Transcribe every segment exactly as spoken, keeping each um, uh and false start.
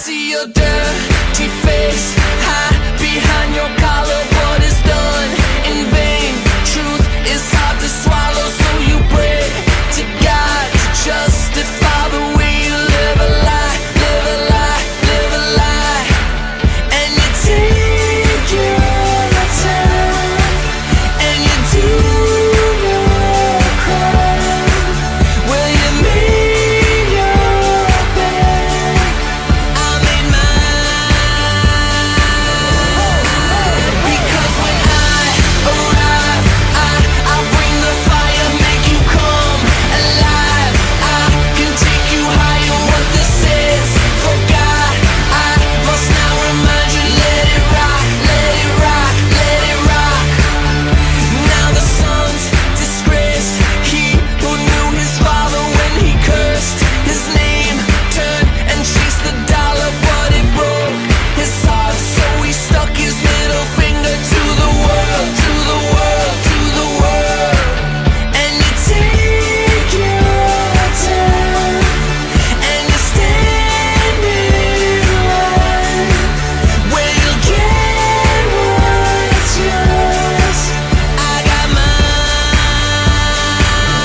see your dirty face, hide behind your collar. What is done in vain? Truth is hard to swallow, so you pray to God to justify the way you live a lie, live a lie, live a lie. And you take your time, and you do your crime. Well, you made your bed, I made mine. Because when I arrive, I, I bring the fire, make you come alive. I can take you higher, what this is. For God, I must now remind you, let it rock, let it rock, let it rock. Now the son's disgraced, he who knew his father when he cursed his name, turned and chased the dollar, but it broke his heart, so he stuck his middle finger to the world, to the world, to the world. And you take your time, and you stand in line, where you'll get what's yours. I got mine.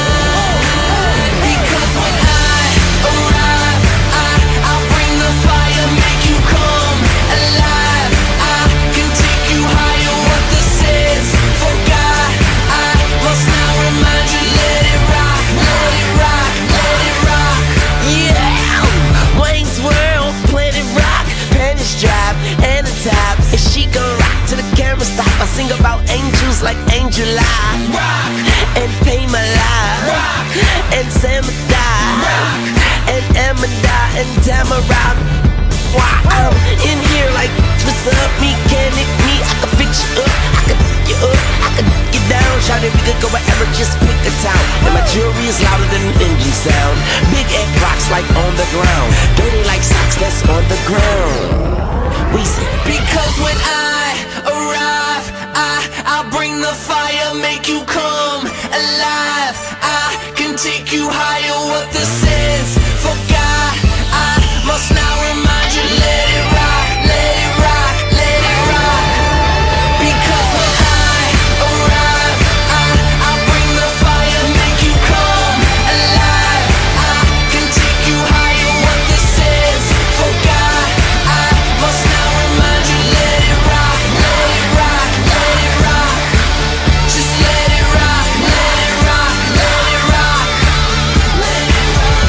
Because when I arrive, I, I'll bring the fire, make you come alive. I can take you higher, what this is. For God, I must now remind you, let it rock, let it rock, let it rock. Yeah, Wayne's World, Planet Rock, panties drop, and the top. And she gon' rock till the camera stop. I sing about angels like Angel Eye, rock, and Pay My Life, rock, and Sam Die, and Amanda, and Tamara. Why I'm in here like, what's up, mechanic, me, I can fix you up, I can you up, I can get down, shout it, we could go wherever, just pick a town. And my jewelry is louder than an engine sound. Big egg rocks like on the ground, dirty like socks that's on the ground. We say, because when I arrive, I, I'll bring the fire, make you come alive. I can take you higher, what this is. For God, I must now remind you, let it rock, let it rock, let it rock. Because when I arrive, I, I'll bring the fire, make you come alive. I can take you higher, what this is. For God, I must now remind you, let it rock, let it rock, let it rock. Just let it rock, let it rock, let it rock, let it rock.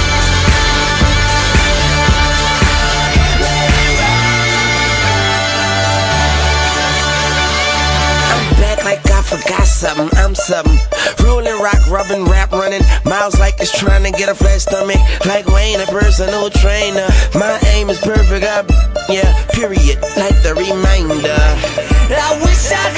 I'm back like I forgot something, I'm something. Rolling, rock, rubbing, rap, running. Miles like it's trying to get a flat stomach. Like Wayne, a personal trainer. My aim is perfect, I, yeah, period, like the reminder. I wish I